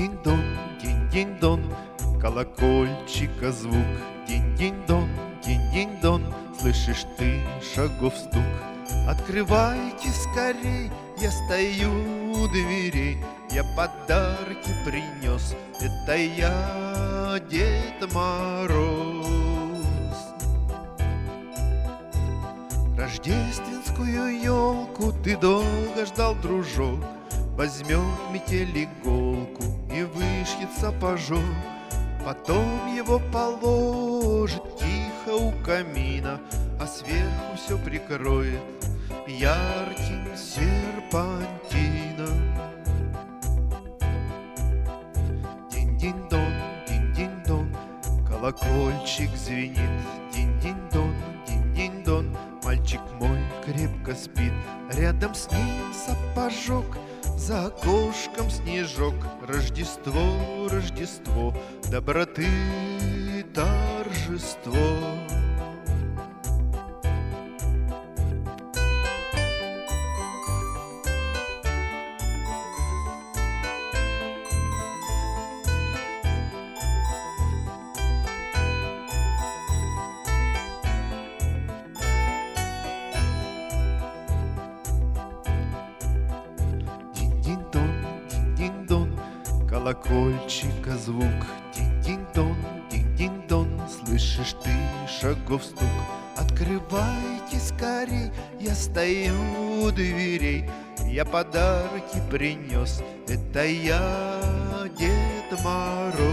Динь-динь-дон, динь-динь-дон, колокольчика звук. Динь-динь-дон, динь-динь-дон, слышишь ты шагов стук. Открывайте скорей, я стою у дверей. Я подарки принес, это я, Дед Мороз. Рождественскую елку ты долго ждал, дружок. Возьмет метель иголку и вышьет сапожок. Потом его положит тихо у камина, а сверху все прикроет ярким серпантином. Динь-динь-дон, динь-динь-дон, колокольчик звенит. Динь-динь-дон, динь-динь-дон, мальчик мой крепко спит. Рядом с ним сапожок, за окошком снежок. Рождество, Рождество, доброты торжество. Колокольчика звук. Динь-динь-дон, динь-динь-дон, слышишь ты шагов стук. Открывайте скорей, я стою у дверей. Я подарки принес, это я, Дед Мороз.